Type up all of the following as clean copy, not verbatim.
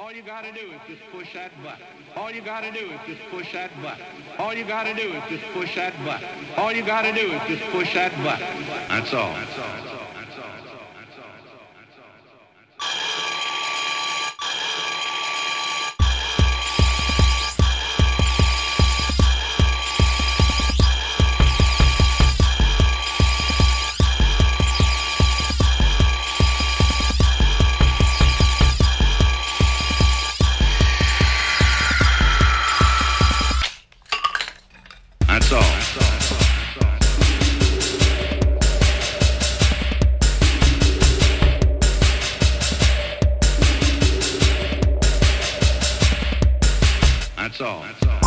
All you gotta do is just push that button. All you gotta do is just push that button. All you gotta do is just push that button. All you gotta do is just push that button. That's all. That's all. That's all. That's all. That's all. That's all. That's all.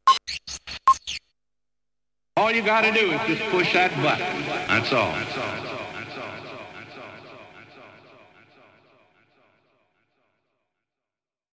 All you gotta do is just push that button. That's all. That's all.